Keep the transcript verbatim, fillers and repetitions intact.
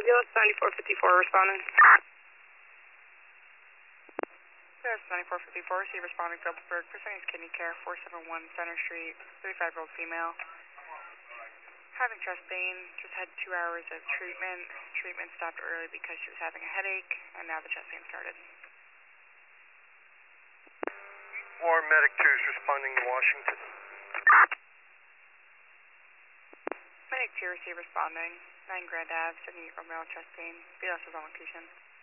ambulance ninety-four fifty-four responding. Yes, ninety-four fifty-four, see responding Phillipsburg, Fresenius Kidney Care, four seven one Center Street, thirty-five-year-old female. Having chest pain, just had two hours of treatment. Treatment stopped early because she was having a headache, and now the chest pain started. War Medic two is responding to Washington. Medic two, receive responding, nine Grand Ave, seventy-eight-year-old male chest pain, B L S is on location.